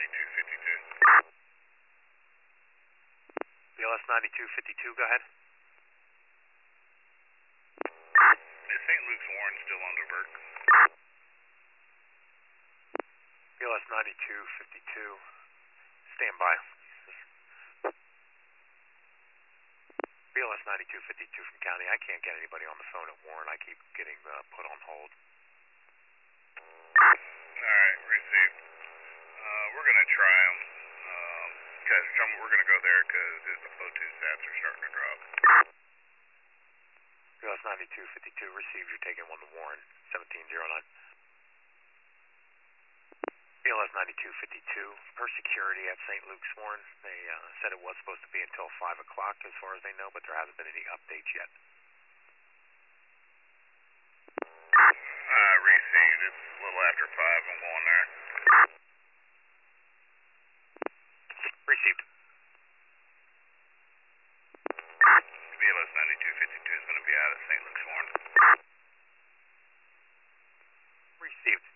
BLS 9252, go ahead. Is St. Luke's Warren still on divert? BLS 9252, stand by. BLS 9252 from County. I can't get anybody on the phone at Warren. I keep getting put on hold. Alright, received. We're going to try them. Because we're going to go there because his O2 sats are starting to drop. BLS 9252, received. You're taking one to Warren, 1709. BLS 9252, per security at St. Luke's Warren. They said it was supposed to be until 5 o'clock as far as they know, but there hasn't been any updates yet. Received. It's a little after 5. I'm going there. Received. BLS 9252 is going to be out at St. Luke's Warren. Received.